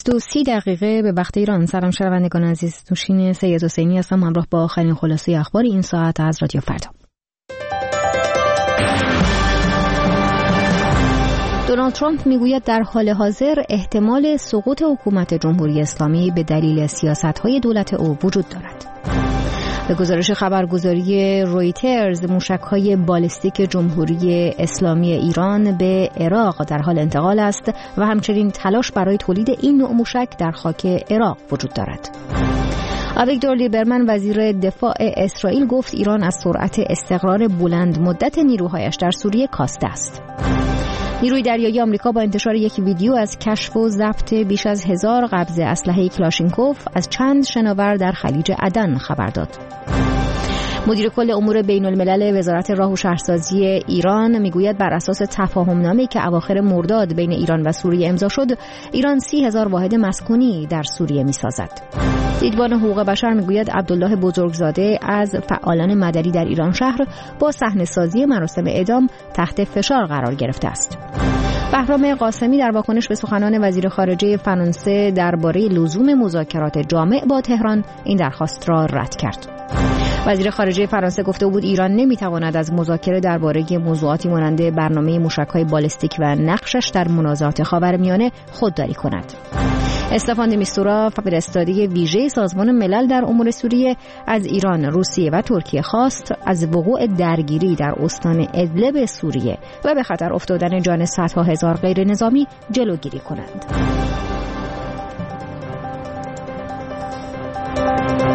7:30 به وقت ایران. سلام شنوندگان عزیز، نوشین سید حسینی هستم همراه با آخرین خلاصه اخبار این ساعت از رادیو فردا. دونالد ترامپ میگوید در حال حاضر احتمال سقوط حکومت جمهوری اسلامی به دلیل سیاست‌های دولت او وجود دارد. به گزارش خبرگزاری رویترز، موشک‌های بالستیک جمهوری اسلامی ایران به عراق در حال انتقال است و همچنین تلاش برای تولید این نوع موشک در خاک عراق وجود دارد. آویگدور لیبرمن وزیر دفاع اسرائیل گفت ایران از سرعت استقرار بلند مدت نیروهایش در سوریه کاسته است. نیروی دریایی آمریکا با انتشار یک ویدیو از کشف و ضبط بیش از 1000 قبضه اسلحه کلاشینکوف از چند شناور در خلیج عدن خبر داد. مدیر کل امور بین الملل وزارت راه و شهرسازی ایران میگوید بر اساس تفاهمنامه‌ای که اواخر مرداد بین ایران و سوریه امضا شد، ایران 30,000 واحد مسکونی در سوریه میسازد. دیدبان حقوق بشر میگوید عبدالله بزرگزاده از فعالان مدنی در ایران شهر با صحنه‌سازی مراسم اعدام تحت فشار قرار گرفته است. بهرام قاسمی در واکنش به سخنان وزیر خارجه فرانسه درباره لزوم مذاکرات جامع با تهران این درخواست را رد کرد. وزیر خارجه فرانسه گفته بود ایران نمیتواند از مذاکره درباره موضوعاتی مانند برنامه موشک‌های بالستیک و نقشش در منازعات خاورمیانه خودداری کند. استفان دی میستورا، فرستاده ویژه سازمان ملل در امور سوریه، از ایران، روسیه و ترکیه خواست از وقوع درگیری در استان ادلب سوریه و به خطر افتادن جان صدها هزار غیر نظامی جلوگیری کنند.